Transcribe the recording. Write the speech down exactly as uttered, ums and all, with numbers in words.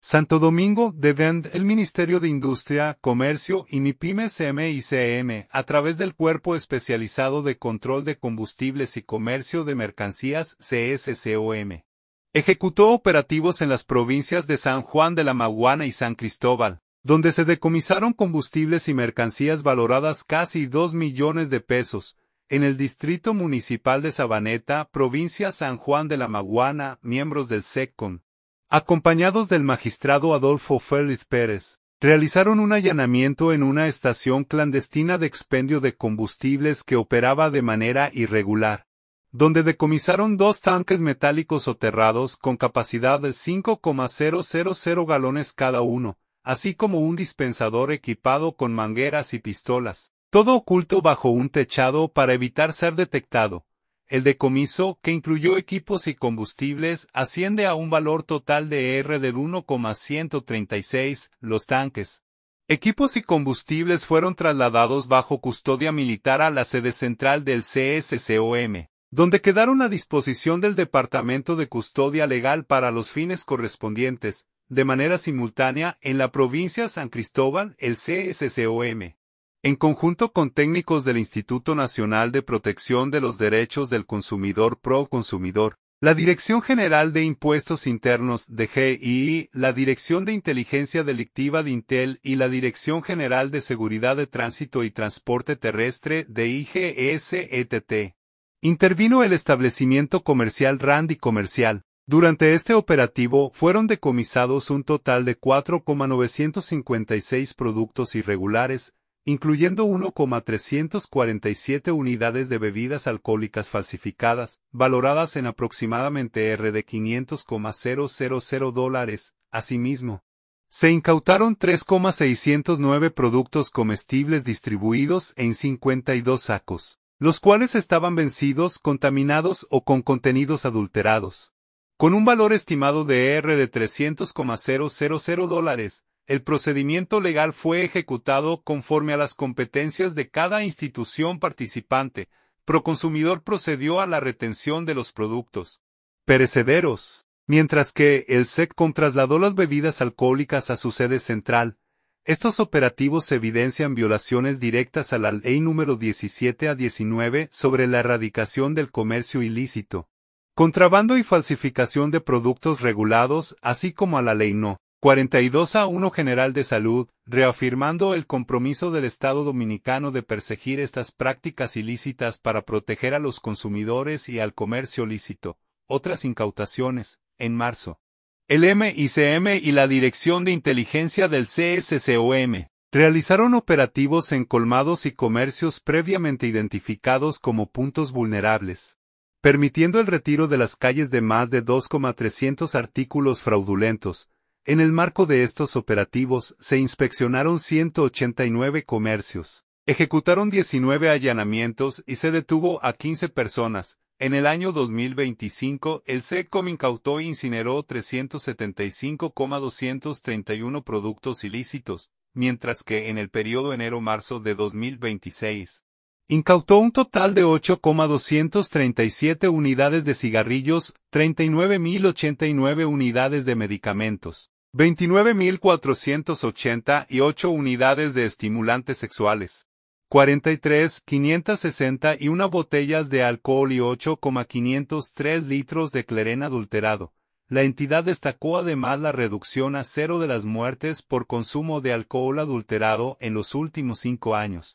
Santo Domingo, D V E N D, el Ministerio de Industria, Comercio y MIPYMES M I C M, a través del Cuerpo Especializado de Control de Combustibles y Comercio de Mercancías, C S C O M, ejecutó operativos en las provincias de San Juan de la Maguana y San Cristóbal, donde se decomisaron combustibles y mercancías valoradas casi dos millones de pesos. En el Distrito Municipal de Sabaneta, provincia San Juan de la Maguana, miembros del SECCON, acompañados del magistrado Adolfo Félix Pérez, realizaron un allanamiento en una estación clandestina de expendio de combustibles que operaba de manera irregular, donde decomisaron dos tanques metálicos soterrados con capacidad de cinco coma cero cero cero galones cada uno, así como un dispensador equipado con mangueras y pistolas, todo oculto bajo un techado para evitar ser detectado. El decomiso, que incluyó equipos y combustibles, asciende a un valor total de R de uno coma ciento treinta y seis, los tanques, equipos y combustibles fueron trasladados bajo custodia militar a la sede central del C S C O M, donde quedaron a disposición del Departamento de Custodia Legal para los fines correspondientes. De manera simultánea, en la provincia San Cristóbal, el C S C O M, en conjunto con técnicos del Instituto Nacional de Protección de los Derechos del Consumidor Proconsumidor, la Dirección General de Impuestos Internos de G I I, la Dirección de Inteligencia Delictiva de Intel y la Dirección General de Seguridad de Tránsito y Transporte Terrestre de I G S E T T, intervino el establecimiento comercial Randy Comercial. Durante este operativo fueron decomisados un total de cuatro coma novecientos cincuenta y seis productos irregulares, incluyendo uno coma trescientas cuarenta y siete unidades de bebidas alcohólicas falsificadas, valoradas en aproximadamente R de quinientos coma cero cero cero dólares. Asimismo, se incautaron tres coma seiscientos nueve productos comestibles distribuidos en cincuenta y dos sacos, los cuales estaban vencidos, contaminados o con contenidos adulterados. Con un valor estimado de R de trescientos coma cero cero cero dólares, el procedimiento legal fue ejecutado conforme a las competencias de cada institución participante. Proconsumidor procedió a la retención de los productos perecederos, mientras que el SECCON trasladó las bebidas alcohólicas a su sede central. Estos operativos evidencian violaciones directas a la Ley número diecisiete a diecinueve sobre la erradicación del comercio ilícito, contrabando y falsificación de productos regulados, así como a la Ley No. cuarenta y dos a uno General de Salud, reafirmando el compromiso del Estado Dominicano de perseguir estas prácticas ilícitas para proteger a los consumidores y al comercio lícito. Otras incautaciones. En marzo, el M I C M y la Dirección de Inteligencia del C S C O M realizaron operativos en colmados y comercios previamente identificados como puntos vulnerables, permitiendo el retiro de las calles de más de dos coma trescientos artículos fraudulentos. En el marco de estos operativos, se inspeccionaron ciento ochenta y nueve comercios, ejecutaron diecinueve allanamientos y se detuvo a quince personas. En el año dos mil veinticinco, el SECCOM incautó e incineró trescientos setenta y cinco mil doscientos treinta y uno productos ilícitos, mientras que en el periodo enero-marzo de dos mil veintiséis, incautó un total de ocho mil doscientas treinta y siete unidades de cigarrillos, treinta y nueve mil ochenta y nueve unidades de medicamentos, veintinueve mil cuatrocientas ochenta y ocho unidades de estimulantes sexuales, cuarenta y tres mil quinientas sesenta y una botellas de alcohol y ocho mil quinientos tres litros de clerén adulterado. La entidad destacó además la reducción a cero de las muertes por consumo de alcohol adulterado en los últimos cinco años.